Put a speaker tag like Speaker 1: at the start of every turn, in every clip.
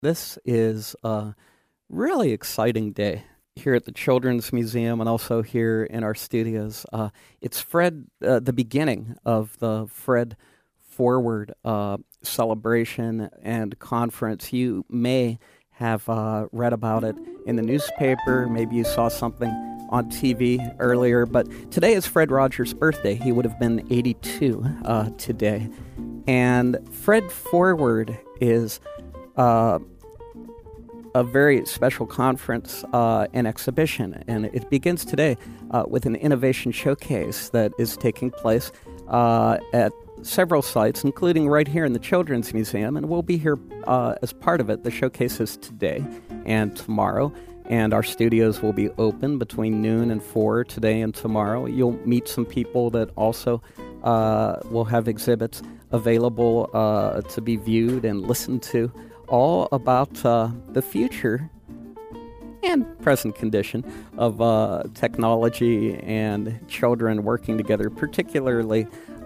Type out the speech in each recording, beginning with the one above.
Speaker 1: This is a really exciting day here at the Children's Museum and also here in our studios. It's the beginning of the Fred Forward celebration and conference. You may have read about it in the newspaper. Maybe you saw something on TV earlier. But today is Fred Rogers' birthday. He would have been 82 today. And Fred Forward is a very special conference and exhibition. And it begins today with an innovation showcase that is taking place at several sites, including right here in the Children's Museum. And we'll be here as part of it. The showcase is today and tomorrow. And our studios will be open between noon and 4 today and tomorrow. You'll meet some people that also will have exhibits available to be viewed and listened to, all about the future and present condition of technology and children working together, particularly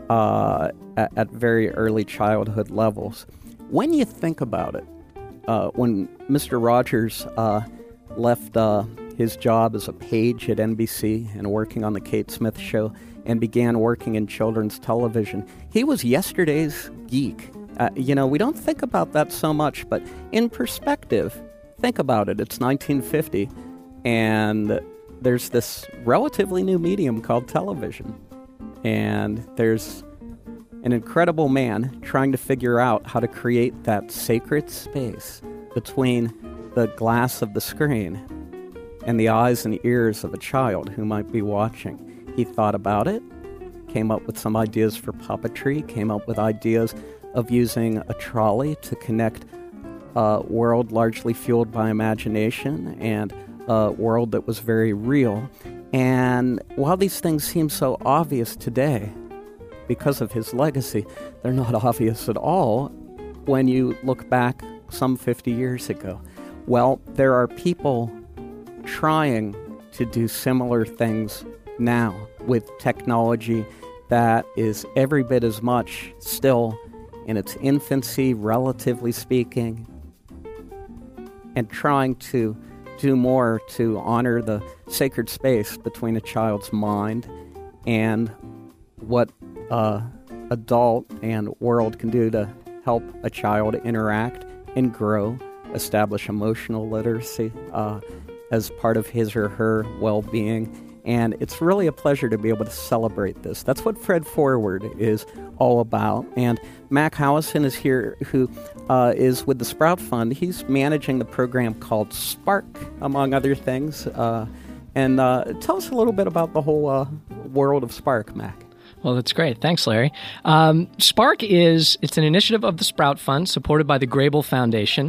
Speaker 1: at very early childhood levels. When you think about it, when Mr. Rogers left his job as a page at NBC and working on the Kate Smith Show and began working in children's television, he was yesterday's geek. We don't think about that so much, but in perspective, think about it. It's 1950, and there's this relatively new medium called television. And there's an incredible man trying to figure out how to create that sacred space between the glass of the screen and the eyes and ears of a child who might be watching. He thought about it, came up with some ideas for puppetry, came up with ideas of using a trolley to connect a world largely fueled by imagination and a world that was very real. And while these things seem so obvious today, because of his legacy, they're not obvious at all when you look back some 50 years ago. Well, there are people trying to do similar things now with technology that is every bit as much still in its infancy, relatively speaking, and trying to do more to honor the sacred space between a child's mind and what adult and world can do to help a child interact and grow, establish emotional literacy as part of his or her well-being. And it's really a pleasure to be able to celebrate this. That's what Fred Forward is all about. And Mac Howison is here, who is with the Sprout Fund. He's managing the program called Spark, among other things. And tell us a little bit about the whole world of Spark, Mac.
Speaker 2: Well, that's great. Thanks, Larry. Spark it's an initiative of the Sprout Fund supported by the Grable Foundation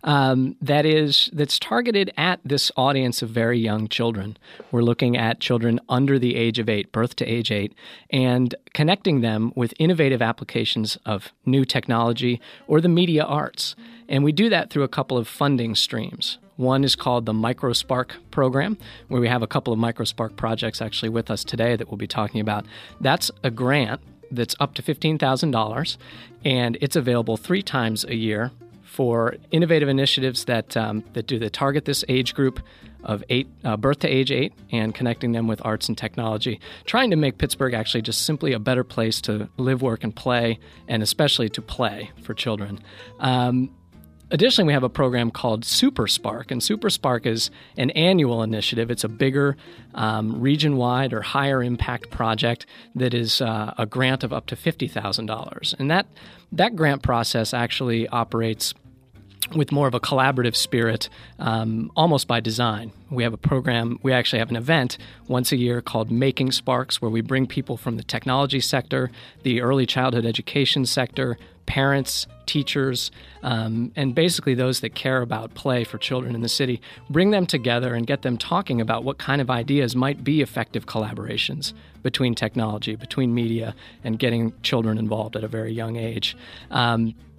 Speaker 2: that's targeted at this audience of very young children. We're looking at children under the age of 8, birth to age 8, and connecting them with innovative applications of new technology or the media arts. And we do that through a couple of funding streams. One is called the MicroSpark program, where we have a couple of MicroSpark projects actually with us today that we'll be talking about. That's a grant that's up to $15,000, and it's available 3 times a year for innovative initiatives that target this age group of 8, birth to age 8, and connecting them with arts and technology, trying to make Pittsburgh actually just simply a better place to live, work, and play, and especially to play for children. Additionally, we have a program called Super Spark, and Super Spark is an annual initiative. It's a bigger region-wide or higher impact project that is a grant of up to $50,000. And that grant process actually operates with more of a collaborative spirit, almost by design. We have a program, we actually have an event once a year called Making Sparks, where we bring people from the technology sector, the early childhood education sector, parents, teachers, and basically those that care about play for children in the city, bring them together and get them talking about what kind of ideas might be effective collaborations between technology, between media, and getting children involved at a very young age.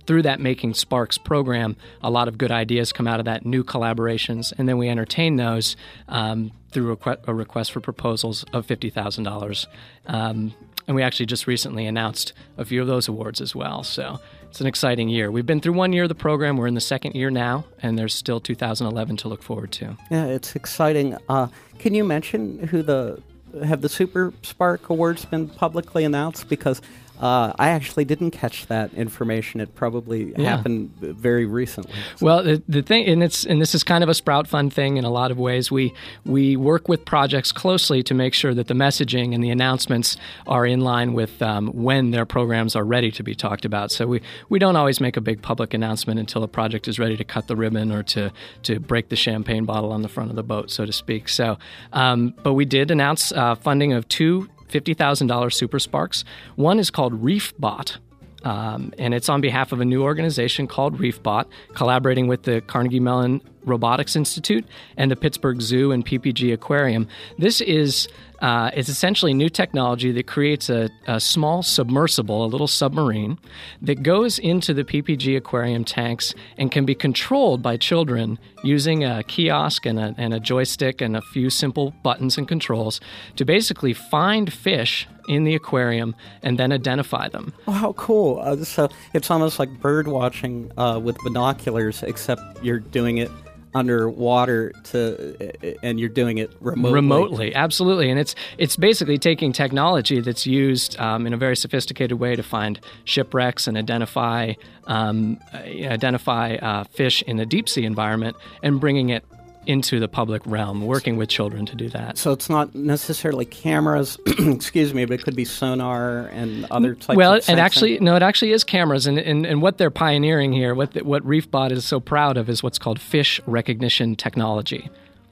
Speaker 2: through that Making Sparks program, a lot of good ideas come out of that, new collaborations, and then we entertain those through a request for proposals of $50,000. And we actually just recently announced a few of those awards as well. So it's an exciting year. We've been through 1 year of the program. We're in the second year now, and there's still 2011 to look forward to.
Speaker 1: Yeah, it's exciting. Can you mention have the Super Spark Awards been publicly announced? Because I actually didn't catch that information. It probably happened very recently.
Speaker 2: Well, the thing, and this is kind of a Sprout Fund thing in a lot of ways. We work with projects closely to make sure that the messaging and the announcements are in line with when their programs are ready to be talked about. So we don't always make a big public announcement until a project is ready to cut the ribbon or to break the champagne bottle on the front of the boat, so to speak. So, but we did announce funding of two $50,000 Super Sparks. One is called ReefBot, and it's on behalf of a new organization called ReefBot, collaborating with the Carnegie Mellon Robotics Institute and the Pittsburgh Zoo and PPG Aquarium. This is it's essentially new technology that creates a small submersible, a little submarine, that goes into the PPG aquarium tanks and can be controlled by children using a kiosk and a joystick and a few simple buttons and controls to basically find fish in the aquarium and then identify them.
Speaker 1: Oh, how cool. So it's almost like bird watching with binoculars, except you're doing it underwater and you're doing it remotely.
Speaker 2: Absolutely. And it's basically taking technology that's used in a very sophisticated way to find shipwrecks and identify fish in the deep sea environment and bringing it into the public realm, working with children to do that.
Speaker 1: So it's not necessarily cameras, excuse me, but it could be sonar and other types of
Speaker 2: sensing. It actually is cameras. And what they're pioneering here, what ReefBot is so proud of, is what's called fish recognition technology.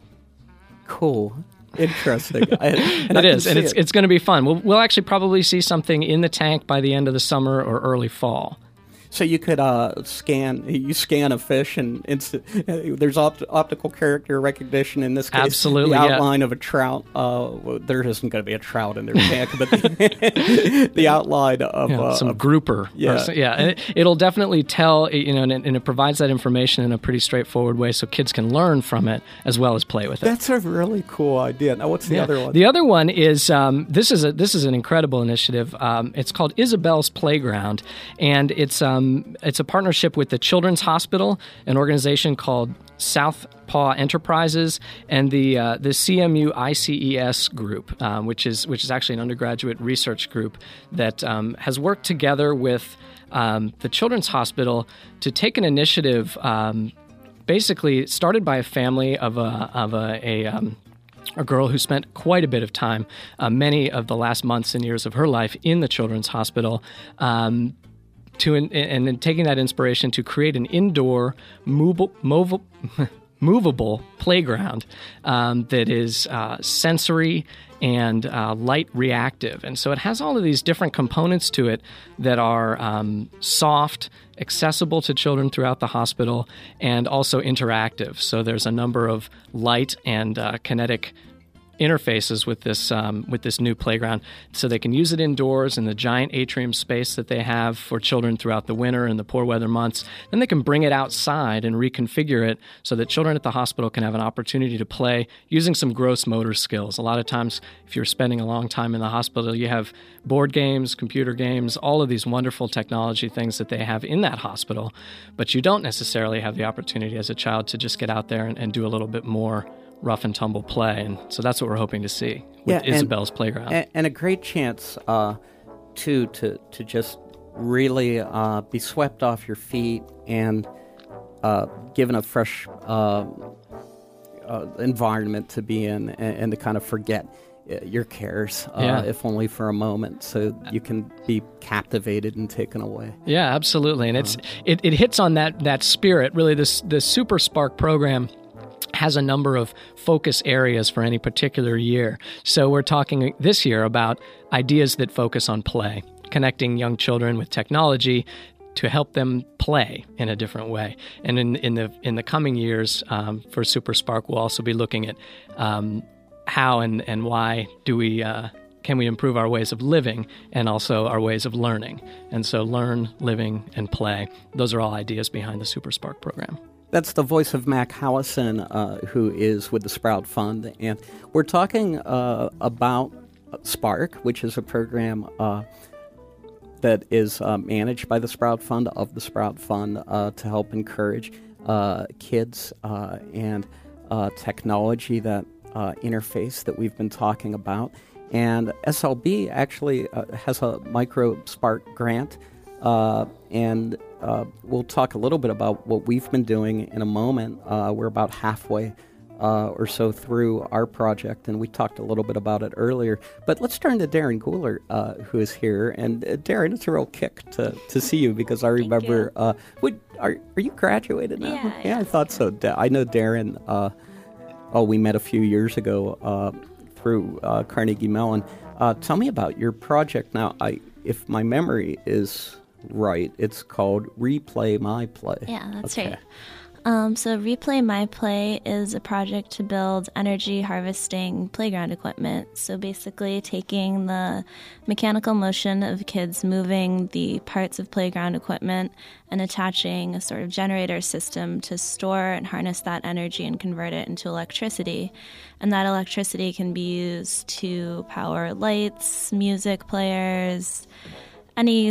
Speaker 1: Cool. Interesting.
Speaker 2: It is, and it's going to be fun. We'll actually probably see something in the tank by the end of the summer or early fall.
Speaker 1: So you could scan a fish and there's optical character recognition in this case.
Speaker 2: Absolutely,
Speaker 1: the outline of a trout. There isn't going to be a trout in their tank, but the outline of
Speaker 2: some grouper.
Speaker 1: Yeah,
Speaker 2: and it'll definitely tell. And it provides that information in a pretty straightforward way, so kids can learn from it as well as play with it.
Speaker 1: That's a really cool idea. Now, what's the other one?
Speaker 2: The other one is this is an incredible initiative. It's called Isabel's Playground, and it's a partnership with the Children's Hospital, an organization called Southpaw Enterprises, and the CMU ICES group, which is actually an undergraduate research group that has worked together with the Children's Hospital to take an initiative, basically started by a family of a girl who spent quite a bit of time, many of the last months and years of her life in the Children's Hospital. And then taking that inspiration to create an indoor movable playground that is sensory and light reactive. And so it has all of these different components to it that are soft, accessible to children throughout the hospital, and also interactive. So there's a number of light and kinetic interfaces with this new playground, so they can use it indoors in the giant atrium space that they have for children throughout the winter and the poor weather months. Then they can bring it outside and reconfigure it so that children at the hospital can have an opportunity to play using some gross motor skills. A lot of times, if you're spending a long time in the hospital, you have board games, computer games, all of these wonderful technology things that they have in that hospital, but you don't necessarily have the opportunity as a child to just get out there and do a little bit more rough and tumble play. And so that's what we're hoping to see with Isabel's Playground.
Speaker 1: And a great chance to just really be swept off your feet and given a fresh environment to be in and to kind of forget your cares, if only for a moment, so you can be captivated and taken away.
Speaker 2: Yeah, absolutely. And it hits on that spirit. Really, the Super Spark program has a number of focus areas for any particular year. So we're talking this year about ideas that focus on play, connecting young children with technology to help them play in a different way. And in the coming years for Super Spark, we'll also be looking at how and why do we can we improve our ways of living and also our ways of learning? And so learn, living, and play. Those are all ideas behind the Super Spark program.
Speaker 1: That's the voice of Mac Howison, who is with the Sprout Fund. And we're talking about Spark, which is a program that is managed by the Sprout Fund, of the Sprout Fund, to help encourage kids and technology, that interface that we've been talking about. And SLB actually has a Micro Spark grant, and we'll talk a little bit about what we've been doing in a moment. We're about halfway or so through our project, and we talked a little bit about it earlier. But let's turn to Darren Guler, who is here. And Darren, it's a real kick to see you, because I remember, are you graduated now? Yeah, I thought so. I know Darren, we met a few years ago through Carnegie Mellon. Tell me about your project now. If my memory is right, it's called Replay My Play.
Speaker 3: Yeah, that's right. So Replay My Play is a project to build energy harvesting playground equipment. So basically taking the mechanical motion of kids moving the parts of playground equipment and attaching a sort of generator system to store and harness that energy and convert it into electricity. And that electricity can be used to power lights, music players, any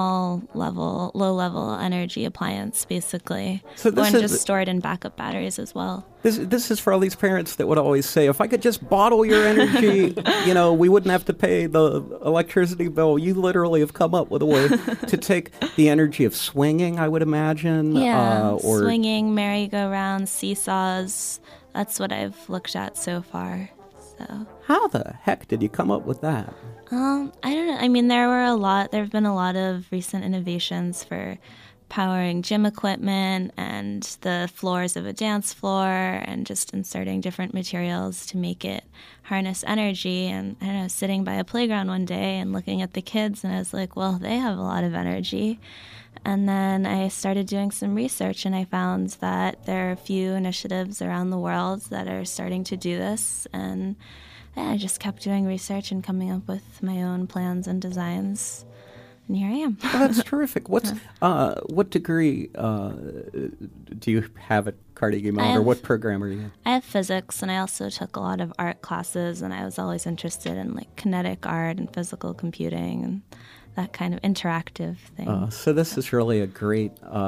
Speaker 3: low-level energy appliance, basically. So just stored in backup batteries as well.
Speaker 1: This is for all these parents that would always say, if I could just bottle your energy, we wouldn't have to pay the electricity bill. You literally have come up with a way to take the energy of swinging, I would imagine.
Speaker 3: Yeah, swinging, merry-go-rounds, seesaws. That's what I've looked at so far. So,
Speaker 1: how the heck did you come up with that?
Speaker 3: I don't know. I mean, there have been a lot of recent innovations for powering gym equipment and the floors of a dance floor, and just inserting different materials to make it harness energy. And I don't know, sitting by a playground one day and looking at the kids, and I was like, well, they have a lot of energy. And then I started doing some research, and I found that there are a few initiatives around the world that are starting to do this. And I just kept doing research and coming up with my own plans and designs. And here I am.
Speaker 1: Well, that's terrific. What degree do you have at Carnegie Mellon, or what program are you in?
Speaker 3: I have physics, and I also took a lot of art classes, and I was always interested in kinetic art and physical computing and that kind of interactive thing.
Speaker 1: So this is really a great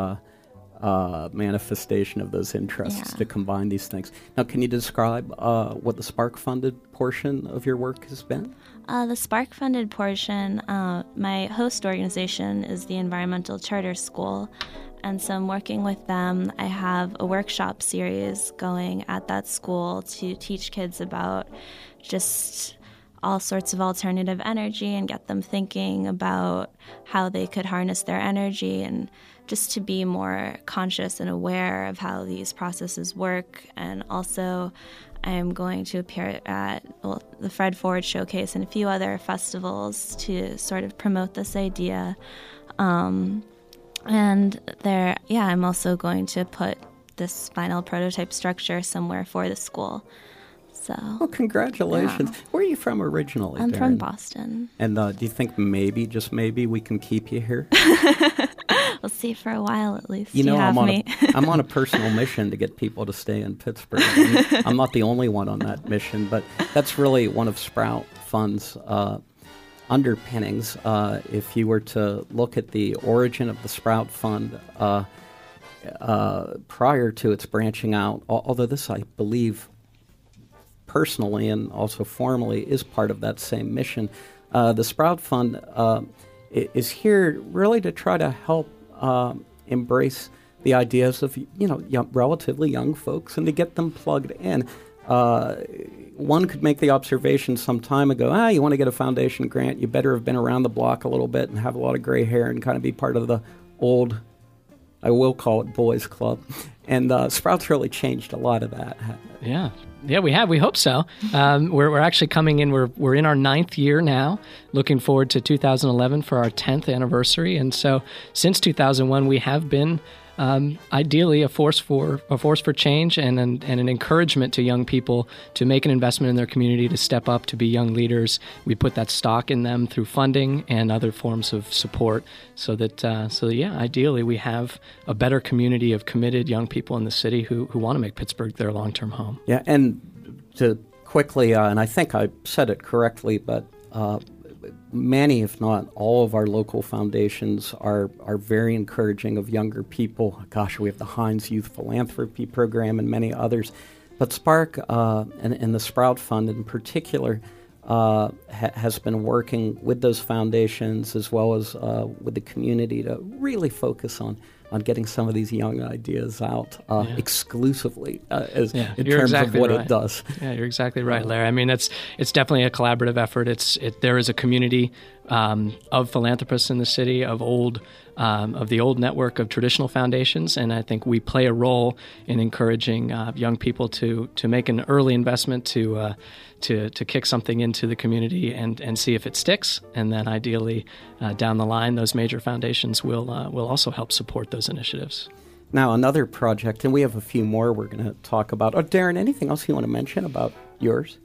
Speaker 1: manifestation of those interests to combine these things. Now, can you describe what the Spark-funded portion of your work has been?
Speaker 3: The Spark-funded portion, my host organization is the Environmental Charter School, and so I'm working with them. I have a workshop series going at that school to teach kids about just all sorts of alternative energy and get them thinking about how they could harness their energy, and just to be more conscious and aware of how these processes work. And also, I'm going to appear at the Fred Ford Showcase and a few other festivals to sort of promote this idea. And I'm also going to put this final prototype structure somewhere for the school. So,
Speaker 1: well, congratulations. Yeah. Where are you from originally,
Speaker 3: I'm
Speaker 1: Darren?
Speaker 3: from Boston.
Speaker 1: And do you think just maybe, we can keep you here?
Speaker 3: We'll see for a while at least.
Speaker 1: I'm on a personal mission to get people to stay in Pittsburgh. I'm not the only one on that mission, but that's really one of Sprout Fund's underpinnings. If you were to look at the origin of the Sprout Fund prior to its branching out, although this, I believe, personally and also formally is part of that same mission. The Sprout Fund is here really to try to help embrace the ideas of relatively young folks and to get them plugged in. One could make the observation some time ago, you want to get a foundation grant, you better have been around the block a little bit and have a lot of gray hair and kind of be part of the old, I will call it, boys club. And Sprout's really changed a lot of that.
Speaker 2: Yeah, we have. We hope so. We're actually coming in. We're in our 9th year now. Looking forward to 2011 for our 10th anniversary. And so, since 2001, we have been ideally a force for change and an encouragement to young people to make an investment in their community, to step up, to be young leaders. We put that stock in them through funding and other forms of support, so that ideally we have a better community of committed young people in the city who want to make Pittsburgh their long-term home.
Speaker 1: Yeah, and to quickly, and I think I said it correctly, but many, if not all, of our local foundations are very encouraging of younger people. Gosh, we have the Heinz Youth Philanthropy Program and many others. But Spark and the Sprout Fund in particular has been working with those foundations as well as with the community to really focus on getting some of these young ideas out exclusively in terms of what it does.
Speaker 2: Yeah, you're exactly right, Larry. I mean, it's definitely a collaborative effort. There is a community of philanthropists in the city, of the old network of traditional foundations, and I think we play a role in encouraging young people to make an early investment to kick something into the community and see if it sticks, and then ideally down the line, those major foundations will also help support those initiatives.
Speaker 1: Now, another project, and we have a few more we're going to talk about. Darren, anything else you want to mention about yours?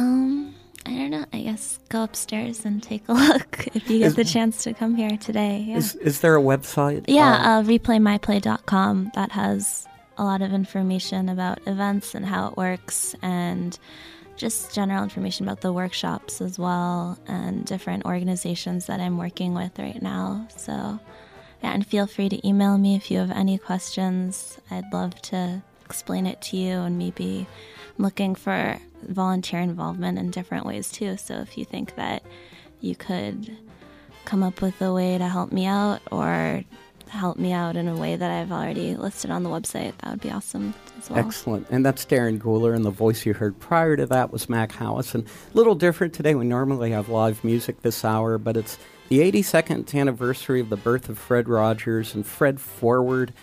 Speaker 3: I don't know. I guess go upstairs and take a look if you get the chance to come here today. Yeah.
Speaker 1: Is there a website?
Speaker 3: Yeah, replaymyplay.com. That has a lot of information about events and how it works, and just general information about the workshops as well, and different organizations that I'm working with right now. So, yeah, and feel free to email me if you have any questions. I'd love to explain it to you, and maybe I'm looking for volunteer involvement in different ways too. So if you think that you could come up with a way to help me out, or help me out in a way that I've already listed on the website, that would be awesome as well.
Speaker 1: Excellent. And that's Darren Guler, and the voice you heard prior to that was Mac Howison. A little different today. We normally have live music this hour, but it's the 82nd anniversary of the birth of Fred Rogers, and Fred Forward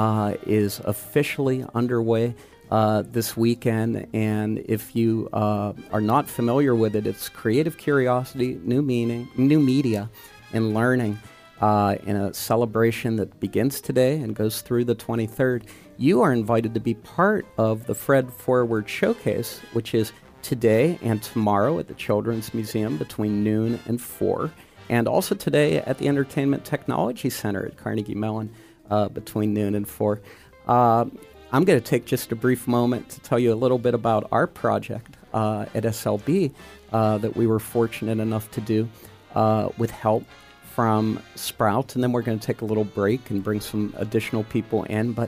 Speaker 1: is officially underway this weekend. And if you are not familiar with it, it's creative curiosity, new media, and learning in a celebration that begins today and goes through the 23rd. You are invited to be part of the Fred Forward Showcase, which is today and tomorrow at the Children's Museum between noon and 4, and also today at the Entertainment Technology Center at Carnegie Mellon between noon and 4. I'm going to take just a brief moment to tell you a little bit about our project at SLB that we were fortunate enough to do with help from Sprout, and then we're going to take a little break and bring some additional people in. But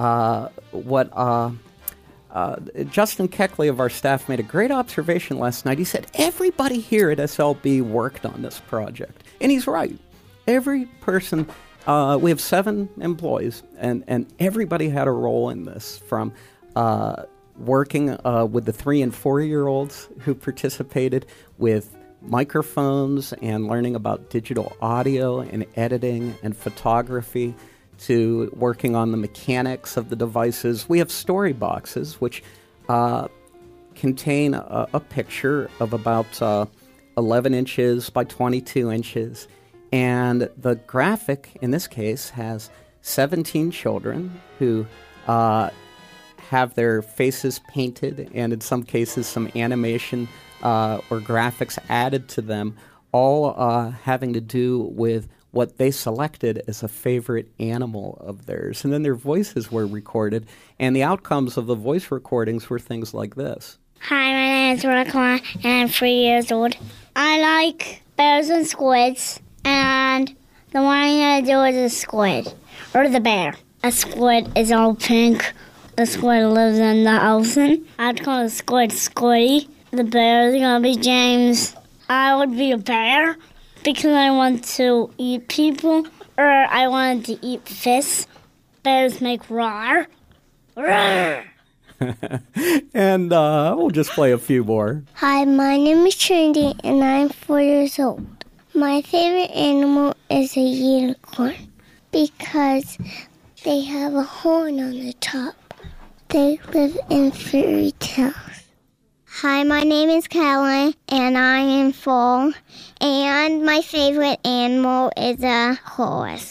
Speaker 1: Justin Keckley of our staff made a great observation last night. He said, everybody here at SLB worked on this project. And he's right. Every person, we have 7 employees, and everybody had a role in this, from working with the 3 and 4-year-olds who participated with microphones and learning about digital audio and editing and photography, to working on the mechanics of the devices. We have story boxes, which contain a picture of about 11 inches by 22 inches. And the graphic, in this case, has 17 children who have their faces painted, and in some cases some animation or graphics added to them, all having to do with what they selected as a favorite animal of theirs. And then their voices were recorded, and the outcomes of the voice recordings were things like this.
Speaker 4: Hi, my name is Raquan, and I'm 3 years old. I like bears and squids, and the one I'm going to do is a squid, or the bear. A squid is all pink. The squid lives in the ocean. I'd call the squid Squiddy. The bear is going to be James. I would be a bear because I want to eat people, or I wanted to eat fish. Bears make roar. Roar.
Speaker 1: And we'll just play a few more.
Speaker 5: Hi, my name is Trinity, and I'm 4 years old. My favorite animal is a unicorn because they have a horn on the top. They live in fairy tales.
Speaker 6: Hi, my name is Caroline, and I am 4, and my favorite animal is a horse.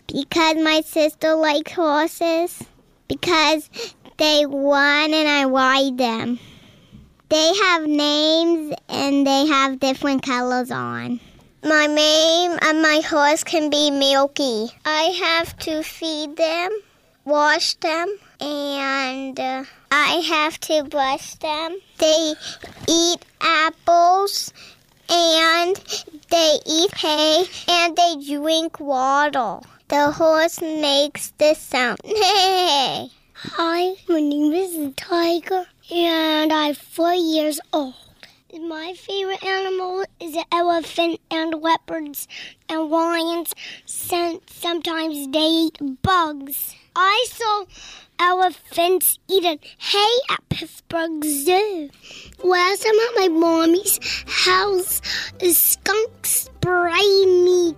Speaker 5: Because my sister likes horses. Because they run and I ride them. They have names and they have different colors on. My name and my horse can be Milky. I have to feed them, wash them, and I have to brush them. They eat apples, and they eat hay, and they drink water. The horse makes this sound. Hey! Hi, my name is Tiger, and I'm 4 years old. My favorite animal is an elephant and leopards and lions. Sometimes they eat bugs. I saw elephants eating hay at Pittsburgh Zoo. Last time at my mommy's house, skunks sprayed me.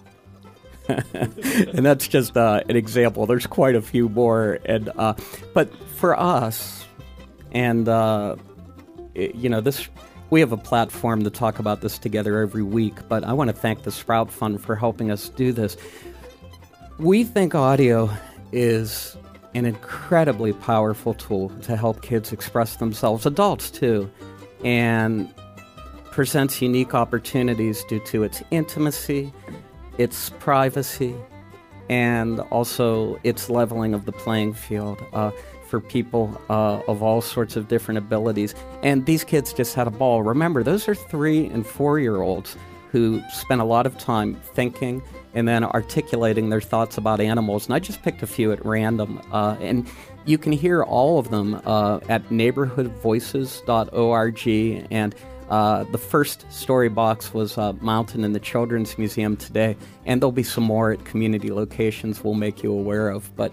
Speaker 1: And that's just an example. There's quite a few more. And but for us, and this, we have a platform to talk about this together every week. But I want to thank the Sprout Fund for helping us do this. We think audio is an incredibly powerful tool to help kids express themselves, adults too, and presents unique opportunities due to its intimacy, its privacy, and also its leveling of the playing field for people of all sorts of different abilities. And these kids just had a ball. Remember, those are 3- and 4-year-olds who spent a lot of time thinking and then articulating their thoughts about animals. And I just picked a few at random. And you can hear all of them at neighborhoodvoices.org. And the first story box was mounted in the Children's Museum today. And there'll be some more at community locations we'll make you aware of. But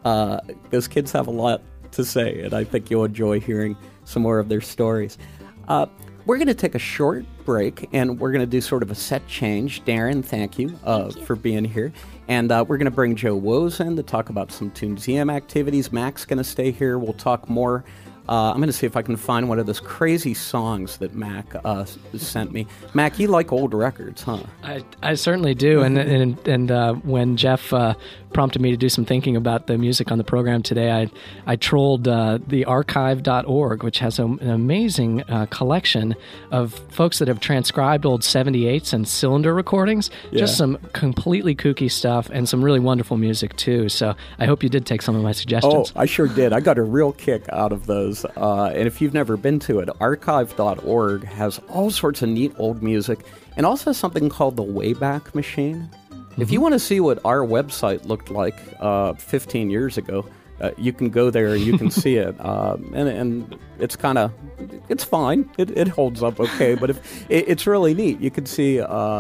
Speaker 1: those kids have a lot to say, and I think you'll enjoy hearing some more of their stories. We're going to take a short break, and we're going to do sort of a set change. Darren, thank you for being here. And we're going to bring Joe Woes in to talk about some Toonseum activities. Mac's going to stay here. We'll talk more. I'm going to see if I can find one of those crazy songs that Mac sent me. Mac, you like old records, huh?
Speaker 2: I certainly do. And when Jeff prompted me to do some thinking about the music on the program today, I trolled the archive.org, which has an amazing collection of folks that have transcribed old 78s and cylinder recordings. Yeah. Just some completely kooky stuff and some really wonderful music, too. So I hope you did take some of my suggestions.
Speaker 1: Oh, I sure did. I got a real kick out of those. And if you've never been to it, archive.org has all sorts of neat old music and also something called the Wayback Machine. Mm-hmm. If you want to see what our website looked like 15 years ago, you can go there and you can see it. And it's kind of, it's fine. It holds up okay, but it's really neat. You can see,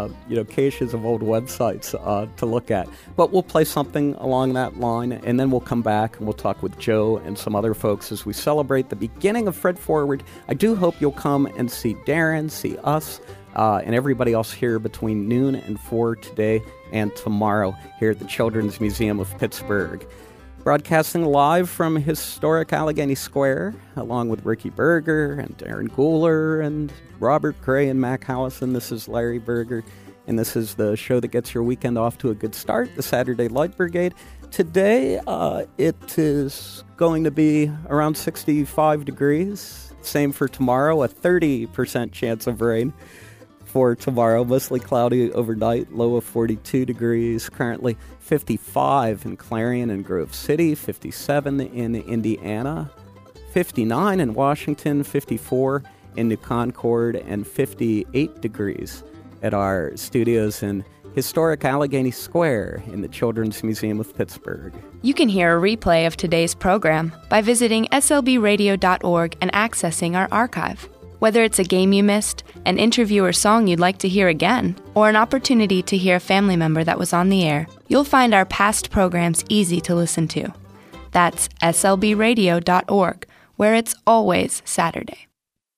Speaker 1: caches of old websites to look at. But we'll play something along that line, and then we'll come back and we'll talk with Joe and some other folks as we celebrate the beginning of Fred Forward. I do hope you'll come and see Darren, see us, and everybody else here between noon and 4 today and tomorrow here at the Children's Museum of Pittsburgh. Broadcasting live from historic Allegheny Square, along with Ricky Berger and Darren Guler and Robert Gray and Mac Howison. This is Larry Berger, and this is the show that gets your weekend off to a good start, the Saturday Light Brigade. Today, it is going to be around 65 degrees. Same for tomorrow, a 30% chance of rain for tomorrow. Mostly cloudy overnight, low of 42 degrees. Currently 55 in Clarion and Grove City, 57 in Indiana, 59 in Washington, 54 in New Concord, and 58 degrees at our studios in historic Allegheny Square in the Children's Museum of Pittsburgh.
Speaker 7: You can hear a replay of today's program by visiting slbradio.org and accessing our archive. Whether it's a game you missed, an interview or song you'd like to hear again, or an opportunity to hear a family member that was on the air, you'll find our past programs easy to listen to. That's slbradio.org, where it's always Saturday.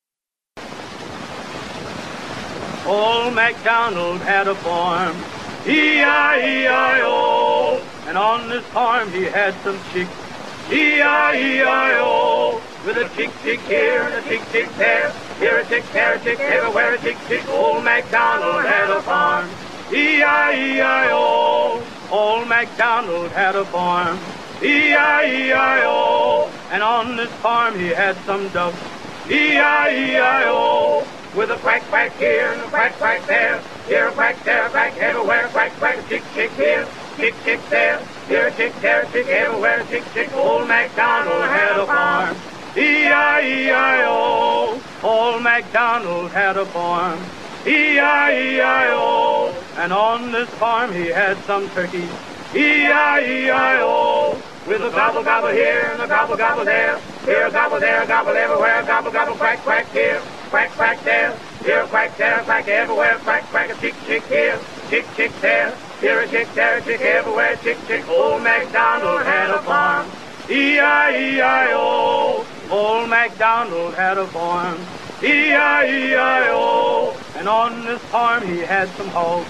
Speaker 8: Old MacDonald had a farm, E-I-E-I-O, and on this farm he had some chicks, E-I-E-I-O, with a tick here and a tick there, here a tick, there a tick, everywhere a tick. Old MacDonald had a farm, E-I-E-I-O. Old MacDonald had a farm, E-I-E-I-O, and on this farm he had some ducks, E-I-E-I-O, with a quack, quack here and a quack, quack there, here a quack, there a quack, everywhere, quack, quack, chick, chick here, chick, chick there, here a chick, there a chick, everywhere, chick, chick. Old MacDonald had a farm, E-I-E-I-O, Old MacDonald had a farm, E-I-E-I-O, and on this farm he had some turkeys, E-I-E-I-O, with a gobble, gobble here and a gobble, gobble there, here a gobble, there a gobble, everywhere, gobble, gobble, quack, quack here, quack, quack there, here a quack, there a quack, everywhere, quack, quack, a chick, chick here, chick, chick there, here a chick, there a chick, everywhere, chick, chick. Old MacDonald had a farm, E-I-E-I-O, Old MacDonald had a farm, E-I-E-I-O, and on this farm he had some hogs,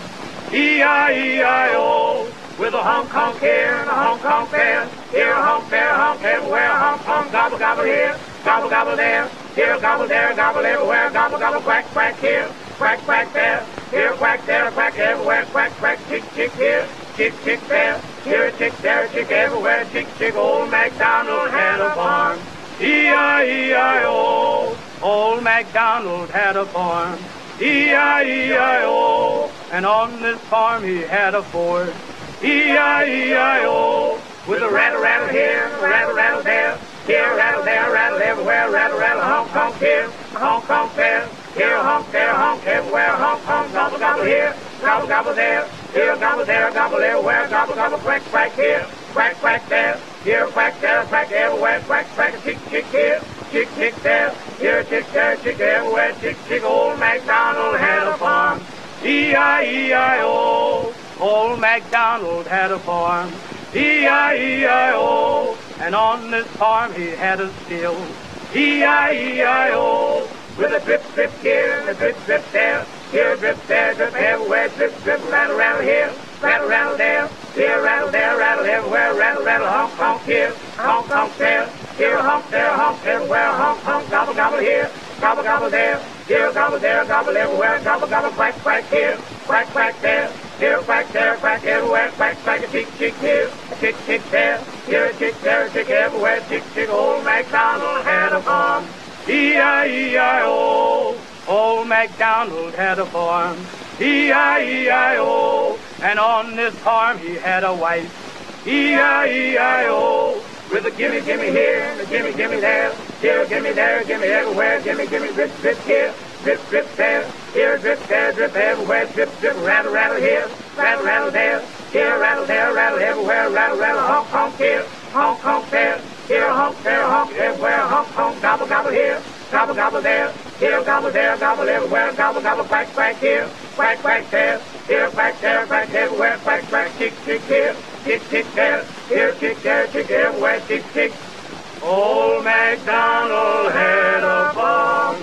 Speaker 8: E-I-E-I-O, with a honk, honk here and a honk, honk there, here a honk, there a honk, everywhere, honk, honk, gobble, gobble here, gobble, gobble there, here a gobble, there a gobble, everywhere, gobble, gobble, quack, quack here, quack, quack there, here a quack, there a quack, everywhere, quack, quack, chick, chick here, chick, chick there, here a chick, there a chick, everywhere, chick, chick. Old MacDonald had a farm, E-I-E-I-O, Old MacDonald had a farm, E-I-E-I-O, and on this farm he had a ford, E-I-E-I-O, with a rattle, rattle here, a rattle, rattle there, here a rattle, there a rattle, everywhere, rattle, rattle, honk, honk here, a honk, honk there, here a honk, there a honk, everywhere, honk, honk, gobble, gobble here, gobble, gobble there, here a gobble, there a gobble, everywhere, gobble, gobble, quack, quack here, quack, quack there, here a quack, there a quack, everywhere, quack, quack, a chick, chick here, chick, chick there, here a chick, there a chick, everywhere, chick, chick. Old MacDonald had a farm, E-I-E-I-O, Old MacDonald had a farm, E-I-E-I-O, and on this farm he had a still, E-I-E-I-O, with a drip, drip here and a drip, drip there, here a drip, there a drip, everywhere, drip, drip, rattle, rattle here, rattle, rattle there, here rattle, there rattle, everywhere, rattle, rattle, honk, honk here, honk, honk there, here a honk, there a honk, everywhere, honk, honk, gobble, gobble here, gobble, gobble there, here a gobble, there a gobble, everywhere, gobble, gobble, quack, quack here, quack, quack there, here a quack, there a quack, everywhere, quack, quack, a chick, chick here, a chick, chick there, here a chick, there a chick, everywhere, chick, chick. Old MacDonald had a farm, E-I-E-I-O, Old MacDonald had a farm, E-I-E-I-O, and on this farm he had a wife, E-I-E-I-O, with a gimme, gimme here, and a gimme, gimme there, here a gimme, there a gimme, everywhere, gimme, gimme, drip, drip here, drip, drip there, here a drip, there a drip, everywhere, drip, drip, rattle, rattle here, rattle, rattle there, here a rattle, there a rattle, everywhere, rattle, rattle, honk, honk here, honk, honk there, here a honk, there a honk, everywhere, honk, honk, gobble, gobble here, gobble, gobble there, here a gobble, there a gobble, everywhere, gobble, gobble, quack, quack here, quack, quack there, here a quack, there a quack, everywhere, quack, quack, chick, chick here, chick, chick there, here a chick, there a chick, everywhere, chick, chick. Old MacDonald had a farm,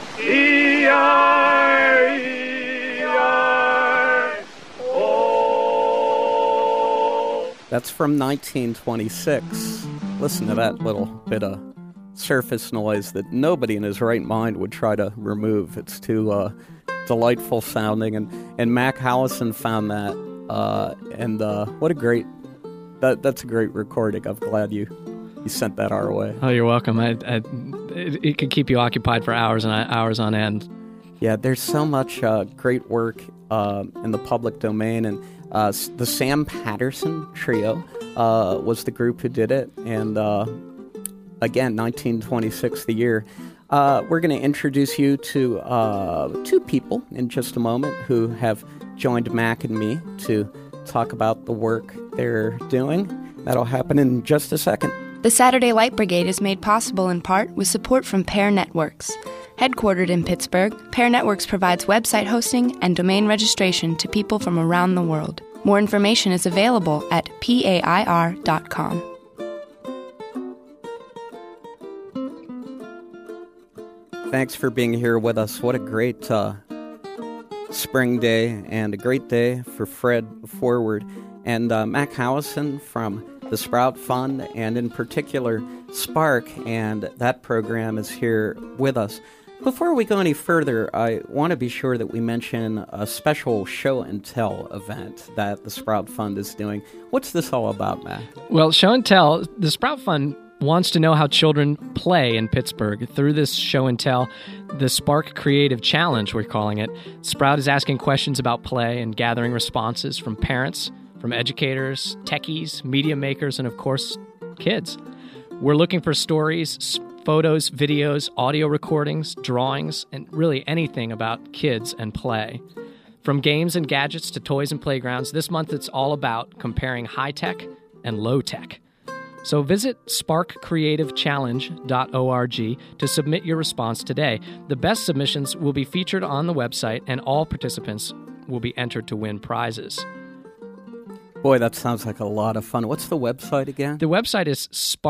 Speaker 8: E-I-E-I-O.
Speaker 1: That's from 1926. Listen to that little bit of surface noise that nobody in his right mind would try to remove. It's too delightful sounding, and Mac Howison found that, and what a great, that's a great recording. I'm glad you sent that our way.
Speaker 2: Oh, you're welcome. It could keep you occupied for hours and hours on end.
Speaker 1: Yeah, there's so much great work in the public domain, and the Sam Patterson Trio was the group who did it, and again, 1926, the year. We're going to introduce you to two people in just a moment who have joined Mac and me to talk about the work they're doing. That'll happen in just a second.
Speaker 7: The Saturday Light Brigade is made possible in part with support from Pair Networks. Headquartered in Pittsburgh, Pair Networks provides website hosting and domain registration to people from around the world. More information is available at pair.com.
Speaker 1: Thanks for being here with us. What a great spring day, and a great day for Fred Forward and Mac Howison from the Sprout Fund, and in particular Spark, and that program is here with us. Before we go any further, I want to be sure that we mention a special show and tell event that the Sprout Fund is doing. What's this all about, Matt?
Speaker 2: Well, show and tell, the Sprout Fund wants to know how children play in Pittsburgh. Through this show and tell, the Spark Creative Challenge, we're calling it, Sprout is asking questions about play and gathering responses from parents, from educators, techies, media makers, and of course, kids. We're looking for stories, photos, videos, audio recordings, drawings, and really anything about kids and play. From games and gadgets to toys and playgrounds, this month it's all about comparing high-tech and low-tech. So visit sparkcreativechallenge.org to submit your response today. The best submissions will be featured on the website, and all participants will be entered to win prizes.
Speaker 1: Boy, that sounds like a lot of fun. What's the website again?
Speaker 2: The website is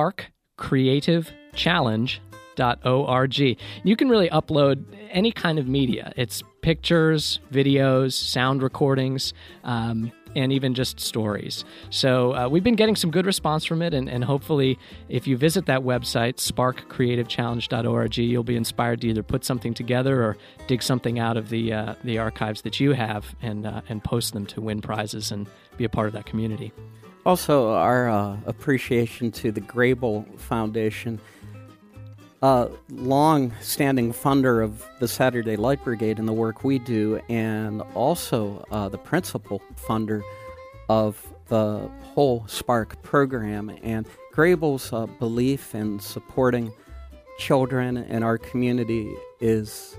Speaker 2: sparkcreativechallenge.org. You can really upload any kind of media. It's pictures, videos, sound recordings, and even just stories. So we've been getting some good response from it, and hopefully if you visit that website, sparkcreativechallenge.org, you'll be inspired to either put something together or dig something out of the archives that you have and post them to win prizes and be a part of that community.
Speaker 1: Also, our appreciation to the Grable Foundation, long-standing funder of the Saturday Light Brigade and the work we do, and also the principal funder of the whole Spark program. And Grable's belief in supporting children in our community is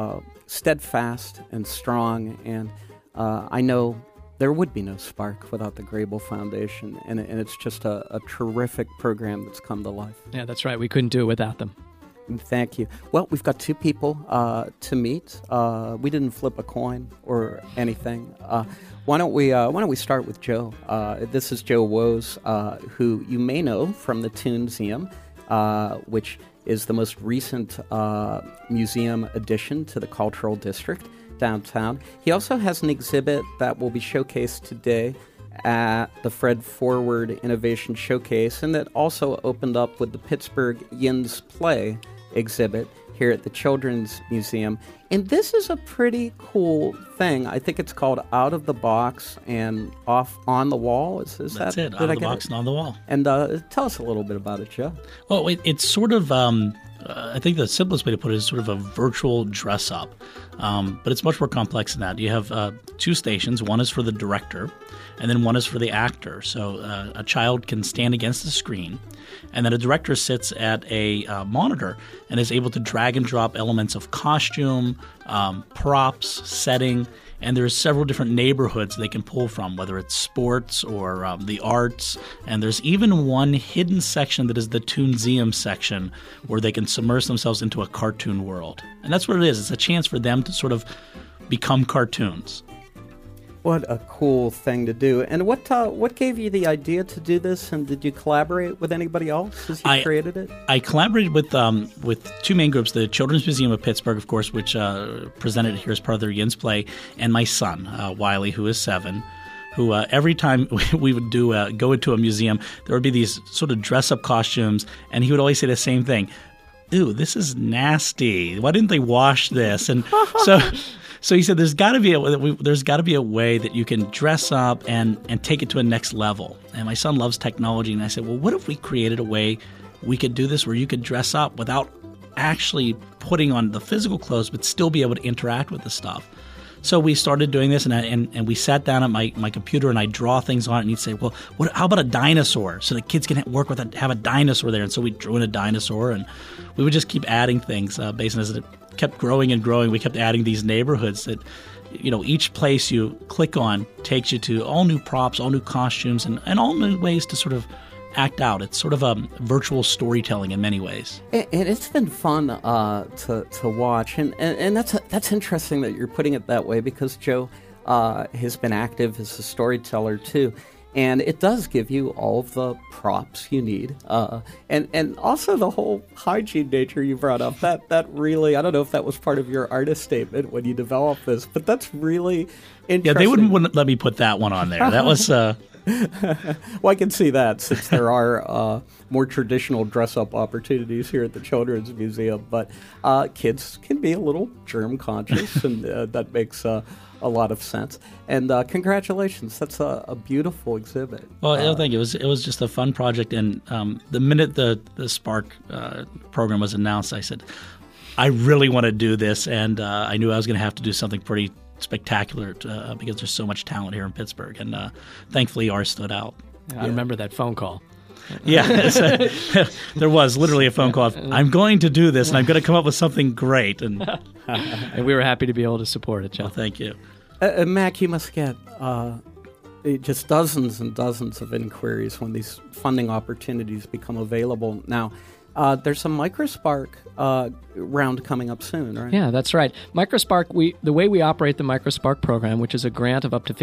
Speaker 1: steadfast and strong, and I know there would be no Spark without the Grable Foundation, and it's just a terrific program that's come to life.
Speaker 2: Yeah, that's right. We couldn't do it without them.
Speaker 1: Thank you. Well, we've got two people to meet. We didn't flip a coin or anything. Why don't we start with Joe? This is Joe Woes, who you may know from the Toonseum, which is the most recent museum addition to the Cultural District downtown. He also has an exhibit that will be showcased today at the Fred Forward Innovation Showcase, and that also opened up with the Pittsburgh Yin's Play exhibit here at the Children's Museum. And this is a pretty cool thing. I think it's called Out of the Box and Off on the Wall.
Speaker 9: That's it, Out of the Box and On the Wall.
Speaker 1: And tell us a little bit about it, Joe.
Speaker 9: Well, it's sort of, I think the simplest way to put it is sort of a virtual dress-up. But it's much more complex than that. You have two stations. One is for the director, and then one is for the actor. So a child can stand against the screen, and then a director sits at a monitor and is able to drag and drop elements of costume, props, setting, and there's several different neighborhoods they can pull from, whether it's sports or the arts. And there's even one hidden section that is the Toonseum section, where they can submerge themselves into a cartoon world. And that's what it is. It's a chance for them to sort of become cartoons.
Speaker 1: What a cool thing to do. And what gave you the idea to do this, and did you collaborate with anybody else as you created it?
Speaker 9: I collaborated with two main groups, the Children's Museum of Pittsburgh, of course, which presented it here as part of their Yin's Play, and my son, Wiley, who is 7, who every time we would go into a museum, there would be these sort of dress-up costumes, and he would always say the same thing. Ooh, this is nasty. Why didn't they wash this? And so he said, there's got to be a way that you can dress up and take it to a next level. And my son loves technology, and I said, well, what if we created a way we could do this where you could dress up without actually putting on the physical clothes, but still be able to interact with the stuff? So we started doing this, and we sat down at my computer, and I draw things on it, and he'd say, well, how about a dinosaur? So the kids can have a dinosaur there. And so we drew in a dinosaur, and we would just keep adding things based on as it kept growing and growing. We kept adding these neighborhoods that, each place you click on takes you to all new props, all new costumes, and all new ways to sort of act out. It's sort of a virtual storytelling in many ways.
Speaker 1: And it's been fun to watch, and that's interesting that you're putting it that way, because Joe has been active as a storyteller too, and it does give you all of the props you need, and also the whole hygiene nature you brought up. That really, I don't know if that was part of your artist statement when you developed this, but that's really interesting.
Speaker 9: Yeah, they wouldn't let me put that one on there. That was
Speaker 1: Well, I can see that since there are more traditional dress-up opportunities here at the Children's Museum. But kids can be a little germ-conscious, and that makes a lot of sense. And congratulations. That's a beautiful exhibit.
Speaker 9: Well, I think it was just a fun project. And the minute the Spark program was announced, I said, I really want to do this. And I knew I was going to have to do something pretty spectacular because there's so much talent here in Pittsburgh, and thankfully ours stood out.
Speaker 2: I remember that phone call.
Speaker 9: Yeah, there was literally a phone call. I'm going to do this, and I'm going to come up with something great, and
Speaker 2: and we were happy to be able to support it, Joe.
Speaker 9: Well, thank you.
Speaker 1: Mac, you must get just dozens and dozens of inquiries when these funding opportunities become available. Now, there's a MicroSpark round coming up soon, right?
Speaker 2: Yeah, that's right. MicroSpark, the way we operate the MicroSpark program, which is a grant of up to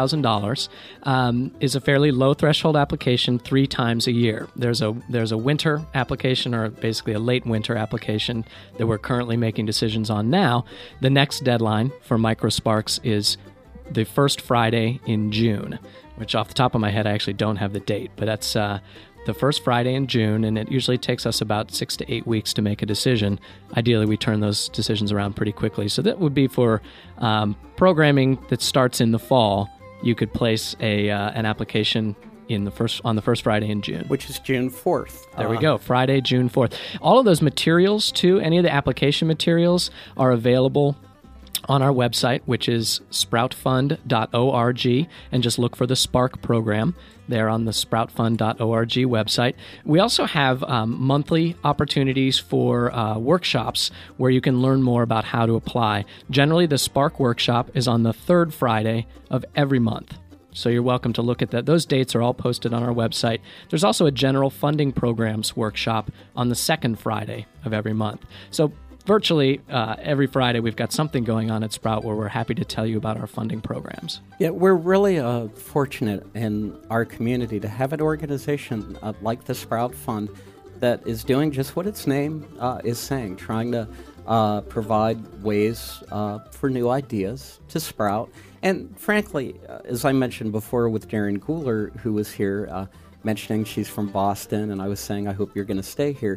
Speaker 2: $15,000, is a fairly low threshold application 3 times a year. There's a winter application, or basically a late winter application that we're currently making decisions on now. The next deadline for MicroSparks is the first Friday in June, which off the top of my head I actually don't have the date, but that's the first Friday in June, and it usually takes us about 6 to 8 weeks to make a decision. Ideally, we turn those decisions around pretty quickly. So that would be for programming that starts in the fall. You could place an application on the first Friday in June,
Speaker 1: which is June 4th.
Speaker 2: There we go, Friday, June 4th. All of those materials, too, any of the application materials are available on our website, which is sproutfund.org, and just look for the Spark program there on the sproutfund.org website. We also have monthly opportunities for workshops where you can learn more about how to apply. Generally, the Spark workshop is on the 3rd Friday of every month. So you're welcome to look at that. Those dates are all posted on our website. There's also a general funding programs workshop on the 2nd Friday of every month. So virtually every Friday, we've got something going on at Sprout where we're happy to tell you about our funding programs.
Speaker 1: Yeah, we're really fortunate in our community to have an organization like the Sprout Fund that is doing just what its name is saying, trying to provide ways for new ideas to sprout. And frankly, as I mentioned before with Darren Guler, who was here, mentioning she's from Boston, and I was saying I hope you're going to stay here.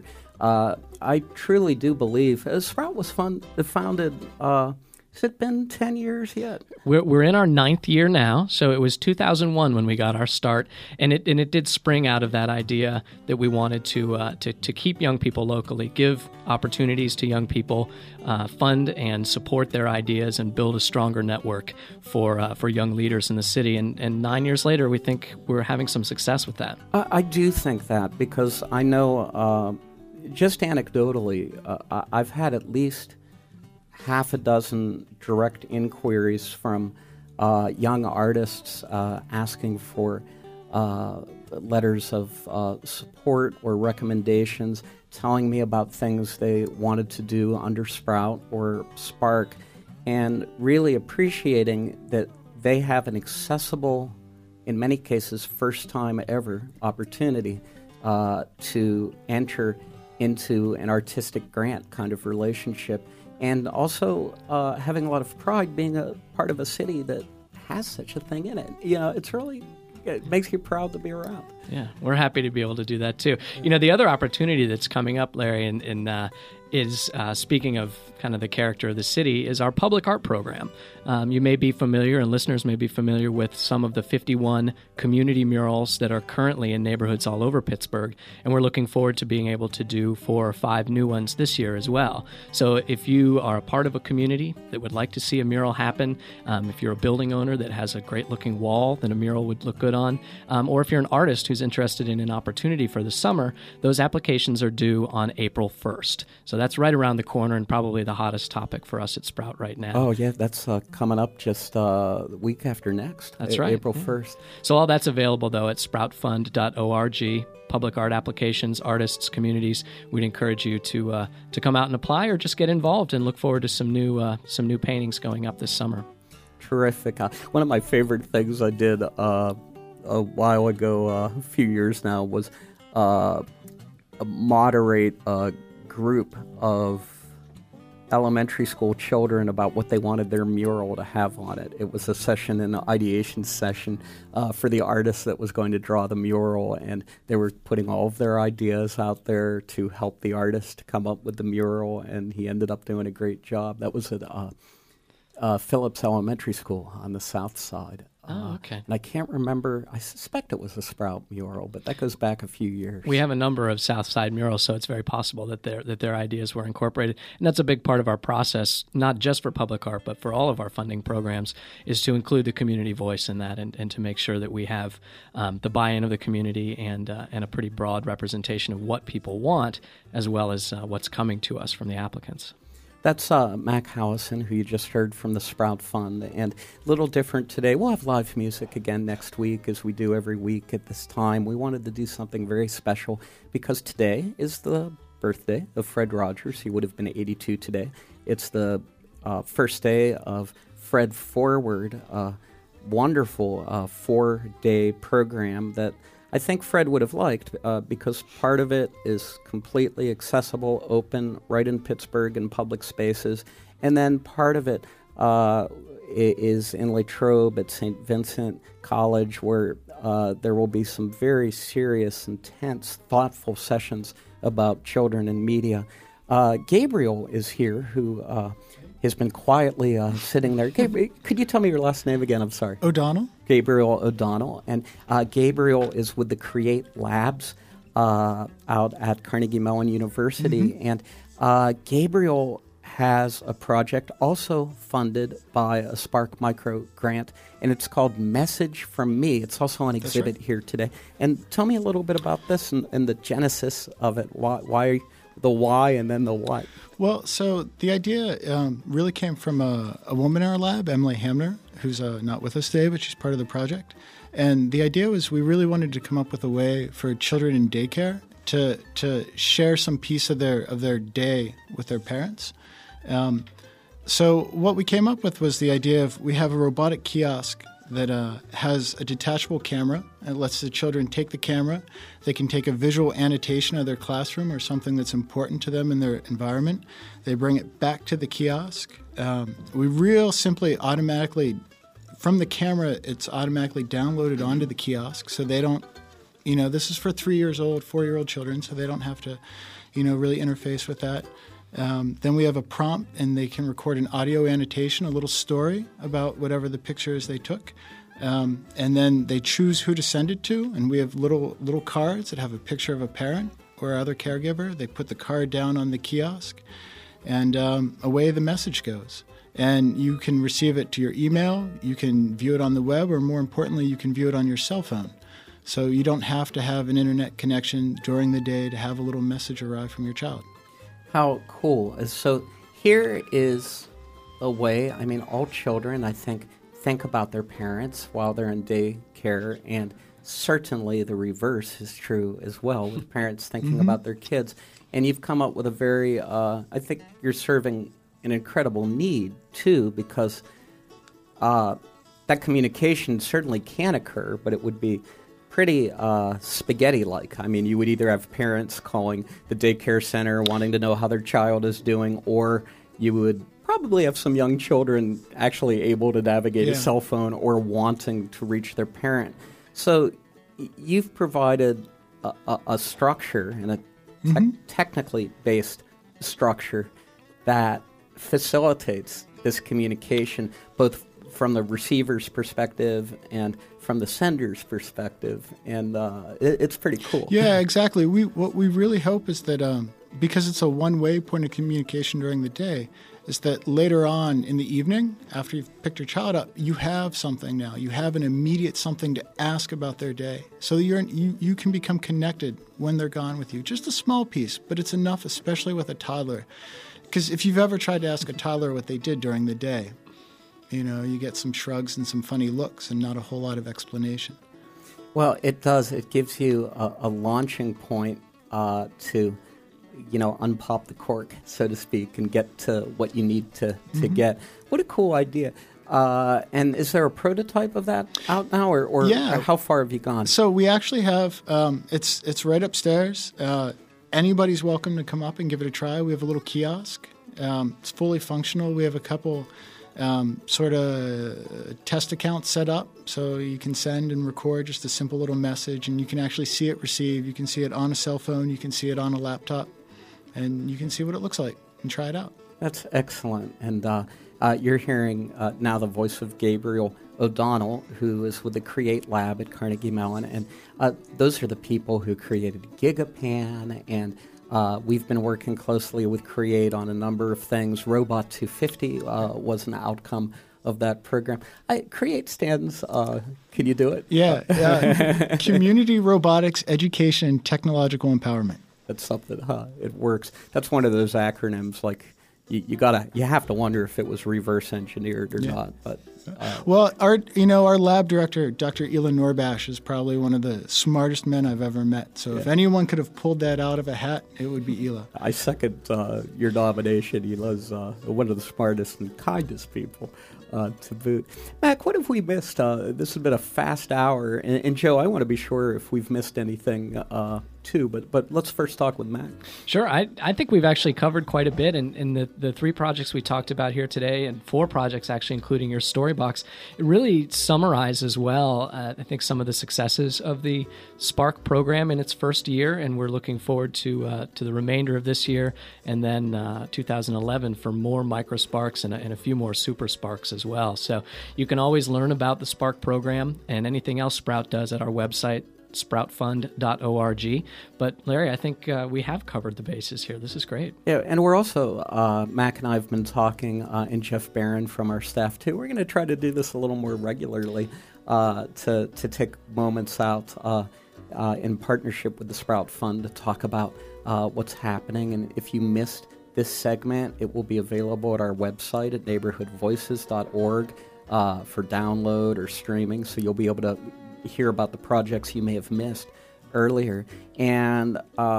Speaker 1: I truly do believe Sprout was founded. Has it been 10 years yet?
Speaker 2: We're in our 9th year now, so it was 2001 when we got our start, and it did spring out of that idea that we wanted to keep young people locally, give opportunities to young people, fund and support their ideas, and build a stronger network for young leaders in the city. And 9 years later, we think we're having some success with that.
Speaker 1: I do think that, because I know, just anecdotally, I've had at least half a dozen direct inquiries from young artists asking for letters of support or recommendations, telling me about things they wanted to do under Sprout or Spark, and really appreciating that they have an accessible, in many cases, first time ever opportunity to enter into an artistic grant kind of relationship. And also having a lot of pride being a part of a city that has such a thing in it. You know, it makes you proud to be around.
Speaker 2: Yeah, we're happy to be able to do that too. You know, the other opportunity that's coming up, Larry, is speaking of kind of the character of the city, is our public art program. You may be familiar, and listeners may be familiar with some of the 51 community murals that are currently in neighborhoods all over Pittsburgh, and we're looking forward to being able to do 4 or 5 new ones this year as well. So if you are a part of a community that would like to see a mural happen, if you're a building owner that has a great-looking wall that a mural would look good on, or if you're an artist who's interested in an opportunity for the summer, those applications are due on April 1st. So that's right around the corner and probably the hottest topic for us at Sprout right now.
Speaker 1: Oh, yeah, that's coming up just the week after next.
Speaker 2: That's right.
Speaker 1: April 1st.
Speaker 2: So all that's available, though, at sproutfund.org. Public art applications, artists, communities. We'd encourage you to come out and apply, or just get involved and look forward to some new paintings going up this summer.
Speaker 1: Terrific. One of my favorite things I did a while ago, a few years now, was moderate a group of elementary school children about what they wanted their mural to have on it. It was a session, an ideation session for the artist that was going to draw the mural, and they were putting all of their ideas out there to help the artist come up with the mural, and he ended up doing a great job. That was at Phillips Elementary School on the south side.
Speaker 2: Okay.
Speaker 1: And I can't remember. I suspect it was a Sprout mural, but that goes back a few years.
Speaker 2: We have a number of South Side murals, so it's very possible that their ideas were incorporated. And that's a big part of our process, not just for public art, but for all of our funding programs, is to include the community voice in that and to make sure that we have the buy-in of the community and a pretty broad representation of what people want, as well as what's coming to us from the applicants.
Speaker 1: That's Mac Howison, who you just heard from the Sprout Fund. And a little different today. We'll have live music again next week, as we do every week at this time. We wanted to do something very special because today is the birthday of Fred Rogers. He would have been 82 today. It's the first day of Fred Forward, a wonderful 4-day program that I think Fred would have liked because part of it is completely accessible, open, right in Pittsburgh in public spaces. And then part of it is in Latrobe at St. Vincent College, where there will be some very serious, intense, thoughtful sessions about children and media. Gabriel is here, who has been quietly sitting there. Gabriel, could you tell me your last name again? I'm sorry.
Speaker 10: O'Donnell.
Speaker 1: Gabriel O'Donnell. And Gabriel is with the Create Labs out at Carnegie Mellon University. Mm-hmm. And Gabriel has a project also funded by a Spark Micro grant, and it's called Message from Me. It's also on exhibit here today. And tell me a little bit about this and the genesis of it. Why the why and then the what?
Speaker 10: Well, so the idea really came from a woman in our lab, Emily Hamner, who's not with us today, but she's part of the project. And the idea was we really wanted to come up with a way for children in daycare to share some piece of their day with their parents. So what we came up with was the idea of we have a robotic kiosk that has a detachable camera. It lets the children take the camera. They can take a visual annotation of their classroom or something that's important to them in their environment. They bring it back to the kiosk. We real simply automatically, from the camera, it's automatically downloaded onto the kiosk, so they don't, this is for 3-year-old, 4-year-old children, so they don't have to, really interface with that. Then we have a prompt, and they can record an audio annotation, a little story about whatever the pictures they took. And then they choose who to send it to, and we have little cards that have a picture of a parent or other caregiver. They put the card down on the kiosk, and away the message goes. And you can receive it to your email, you can view it on the web, or more importantly, you can view it on your cell phone. So you don't have to have an internet connection during the day to have a little message arrive from your child.
Speaker 1: How cool. So here is a way, all children, I think about their parents while they're in daycare, and certainly the reverse is true as well, with parents thinking about their kids. And you've come up with a very, I think you're serving an incredible need, too, because that communication certainly can occur, but it would be pretty spaghetti-like. You would either have parents calling the daycare center wanting to know how their child is doing, or you would probably have some young children actually able to navigate a cell phone or wanting to reach their parent. So you've provided a structure, and a technically based structure that facilitates this communication, both from the receiver's perspective and from the sender's perspective, and it's pretty cool.
Speaker 10: Yeah, exactly. What we really hope is that because it's a one-way point of communication during the day, is that later on in the evening, after you've picked your child up, you have something now. You have an immediate something to ask about their day. So you can become connected when they're gone with you. Just a small piece, but it's enough, especially with a toddler. Because if you've ever tried to ask a toddler what they did during the day, you get some shrugs and some funny looks and not a whole lot of explanation.
Speaker 1: Well, it does. It gives you a launching point to, unpop the cork, so to speak, and get to what you need to get. What a cool idea. And is there a prototype of that out now, or how far have you gone?
Speaker 10: So we actually have, it's right upstairs. Anybody's welcome to come up and give it a try. We have a little kiosk. It's fully functional. We have a couple sort of test accounts set up, so you can send and record just a simple little message, and you can actually see it receive. You can see it on a cell phone. You can see it on a laptop, and you can see what it looks like and try it out.
Speaker 1: That's excellent. And you're hearing now the voice of Gabriel O'Donnell, who is with the Create Lab at Carnegie Mellon. And those are the people who created GigaPan, and we've been working closely with Create on a number of things. Robot 250 was an outcome of that program. Create stands, can you do it?
Speaker 10: Yeah. Community Robotics Education and Technological Empowerment.
Speaker 1: That's something, it works. That's one of those acronyms, like, you have to wonder if it was reverse engineered or not. But
Speaker 10: well, our lab director, Dr. Elon Norbash, is probably one of the smartest men I've ever met. So if anyone could have pulled that out of a hat, it would be Elon.
Speaker 1: I second your nomination. Elon's one of the smartest and kindest people to boot. Mac, what have we missed? This has been a fast hour, and Joe, I want to be sure if we've missed anything too. But let's first talk with Mac.
Speaker 2: Sure. I think we've actually covered quite a bit in the 3 projects we talked about here today, and 4 projects actually, including your Storybox. It really summarizes well, I think, some of the successes of the Spark program in its first year, and we're looking forward to the remainder of this year, and then 2011 for more MicroSparks and a few more Super Sparks as well. So you can always learn about the Spark program and anything else Sprout does at our website, sproutfund.org. But Larry, I think we have covered the bases here. This is great.
Speaker 1: Yeah, and we're also, Mac and I have been talking, and Jeff Barron from our staff too. We're going to try to do this a little more regularly to take moments out in partnership with the Sprout Fund to talk about what's happening. And if you missed this segment, it will be available at our website at neighborhoodvoices.org for download or streaming, so you'll be able to hear about the projects you may have missed earlier. And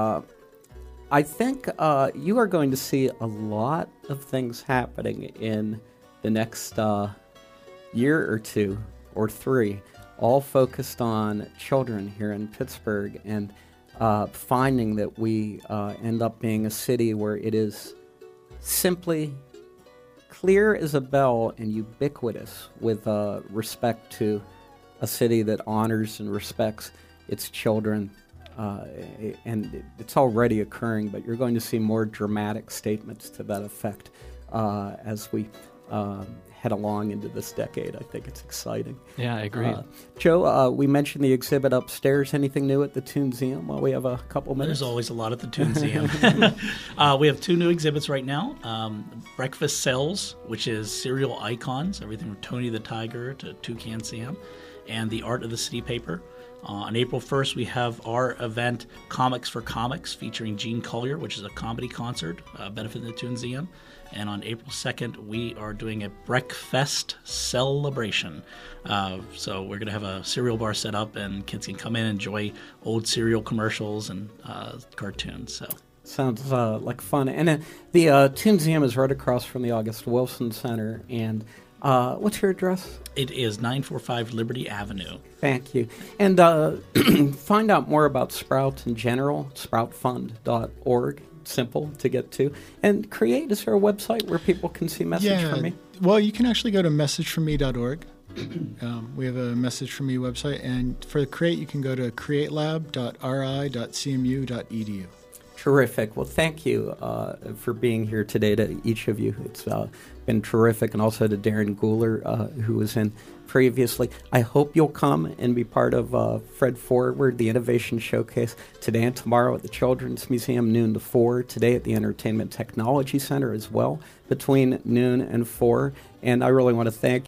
Speaker 1: I think you are going to see a lot of things happening in the next year or 2 or 3, all focused on children here in Pittsburgh, and finding that we end up being a city where it is simply clear as a bell and ubiquitous with respect to a city that honors and respects its children, and it's already occurring, but you're going to see more dramatic statements to that effect as we head along into this decade. I think it's exciting.
Speaker 2: Yeah, I agree.
Speaker 1: Joe, we mentioned the exhibit upstairs. Anything new at the Toonseum while we have a couple minutes?
Speaker 9: There's always a lot at the Toonseum. We have 2 new exhibits right now. Breakfast Cells, which is cereal icons, everything from Tony the Tiger to Toucan Sam, and the Art of the City paper. On April 1st, we have our event, Comics for Comics, featuring Gene Collier, which is a comedy concert benefiting the Toonseum. And on April 2nd, we are doing a Breakfast celebration. So we're going to have a cereal bar set up, and kids can come in and enjoy old cereal commercials and cartoons. So
Speaker 1: sounds like fun. And the Toonseum is right across from the August Wilson Center. And what's your address?
Speaker 9: It is 945 Liberty Avenue.
Speaker 1: Thank you. And find out more about Sprout in general, sproutfund.org. Simple to get to. And Create, is there a website where people can see Message From Me?
Speaker 10: Well, you can actually go to messagefromme.org. We have a Message From Me website. And for Create, you can go to createlab.ri.cmu.edu.
Speaker 1: Terrific. Well, thank you for being here today, to each of you. It's been terrific. And also to Darren Guler, who was in previously. I hope you'll come and be part of Fred Forward, the Innovation Showcase, today and tomorrow at the Children's Museum, noon to 4, today at the Entertainment Technology Center as well, between noon and 4. And I really want to thank